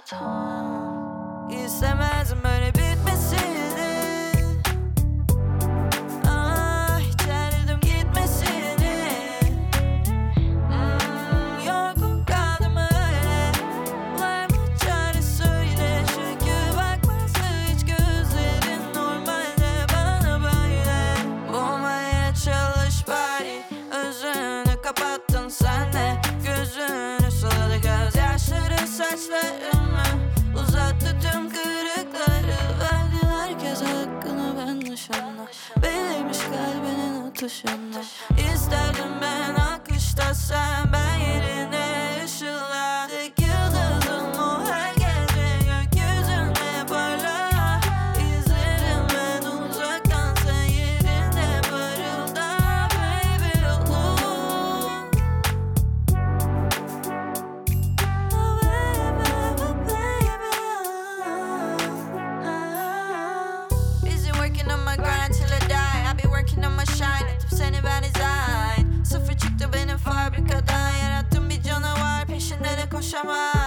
kapatamam. İstemezdim böyle bitmesini. İçerdim gitmesini. Yorgun kaldım öyle. Var mı çare söyle. Çünkü bakmazdı hiç gözlerin normalde bana böyle. Bulmaya çalış bari. Özünü kapattın sen de. Gözünü suladı gözyaşları saçlarımı. Uzattı tüm kırıkları. Verdin herkes hakkını ben dışında. Belirmiş kalbinin atışında. İsterdim ben akışta sen ben yerine ışıla. Tek yıldızım o her gece gökyüzünde parla. İzlerim ben uzaktan sen yerinde parılda. Baby oh. Busy working on my grind till I die. I be working on my shine. Etip seni ben design. Sıfır çıktı benim fabrikadan. Yarattım bir canavar peşinde de koşamam.